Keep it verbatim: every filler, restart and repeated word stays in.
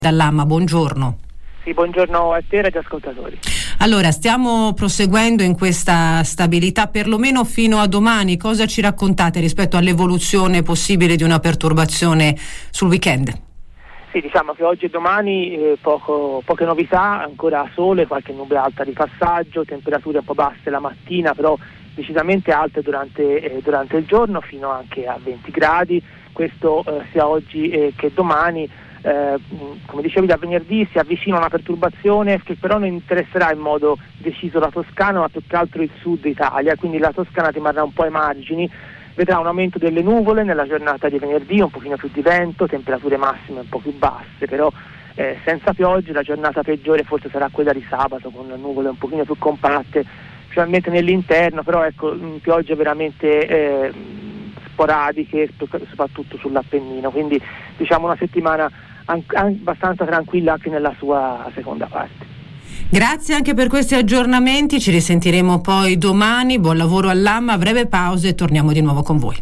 Dall'Amma, buongiorno. Sì, buongiorno a te e agli ascoltatori. Allora, stiamo proseguendo in questa stabilità perlomeno fino a domani. Cosa ci raccontate rispetto all'evoluzione possibile di una perturbazione sul weekend? Sì, diciamo che oggi e domani eh, poco, poche novità, ancora sole, qualche nube alta di passaggio, temperature un po' basse la mattina, però decisamente alte durante, eh, durante il giorno, fino anche a venti gradi. Questo eh, sia oggi eh, che domani. Eh, come dicevi, da venerdì si avvicina una perturbazione che però non interesserà in modo deciso la Toscana, ma più che altro il sud Italia, quindi la Toscana rimarrà un po' ai margini, vedrà un aumento delle nuvole nella giornata di venerdì, un pochino più di vento, temperature massime un po' più basse, però eh, senza piogge. La giornata peggiore forse sarà quella di sabato, con nuvole un pochino più compatte, specialmente nell'interno, però ecco, piogge veramente eh, sporadiche, soprattutto sull'Appennino, quindi diciamo una settimana abbastanza tranquilla anche nella sua seconda parte. Grazie anche per questi aggiornamenti, ci risentiremo poi domani. Buon lavoro all'Amma, breve pausa e torniamo di nuovo con voi.